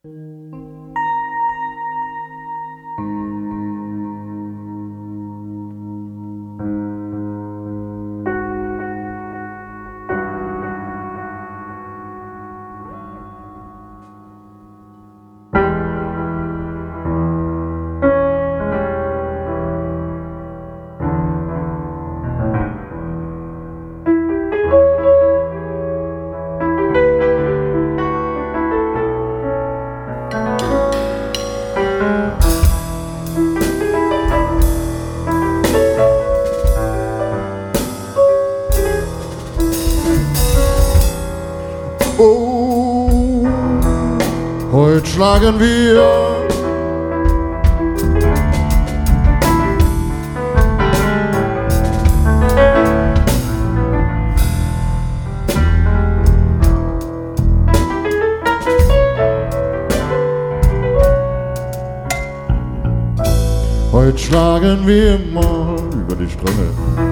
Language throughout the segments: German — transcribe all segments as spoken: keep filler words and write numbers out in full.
Oh, heute schlagen wir Heute schlagen wir mal über die Stränge.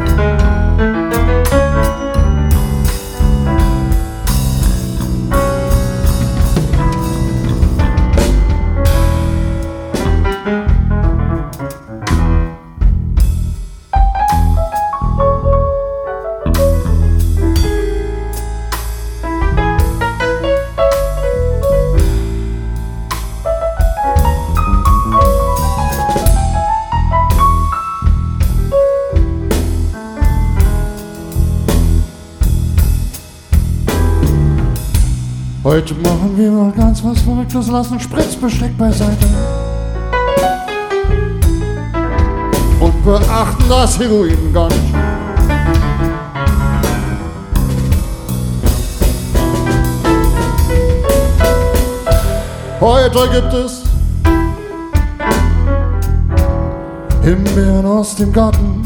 Heute machen wir mal ganz was Verrücktes, lassen Spritzbesteck beiseite und beachten das Heroin gar nicht. Heute gibt es Himbeeren aus dem Garten.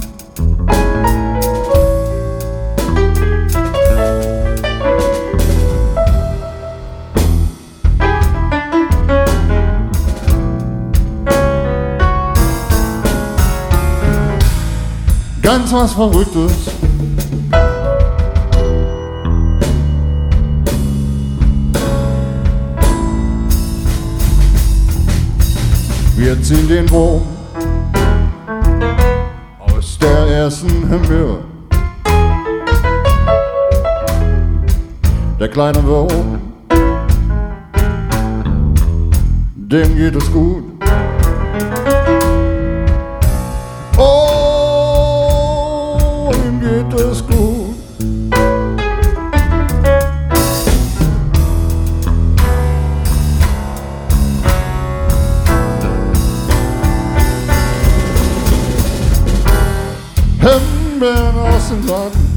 Ganz was Verrücktes. Wir ziehen den Wurm aus der ersten Himbeere. Der kleine Wurm, dem geht es gut. Geht es gut. Himbeeren aus dem Garten.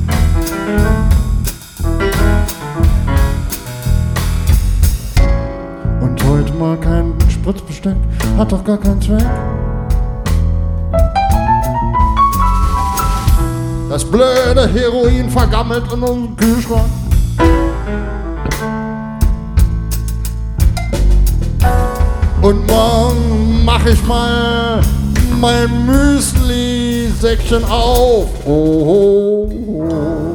Und heute mal kein Spritzbesteck, hat doch gar keinen Zweck. Das blöde Heroin vergammelt in unserem Kühlschrank. Und morgen mach ich mal mein Müsli-Säckchen auf. Oh, oh, oh.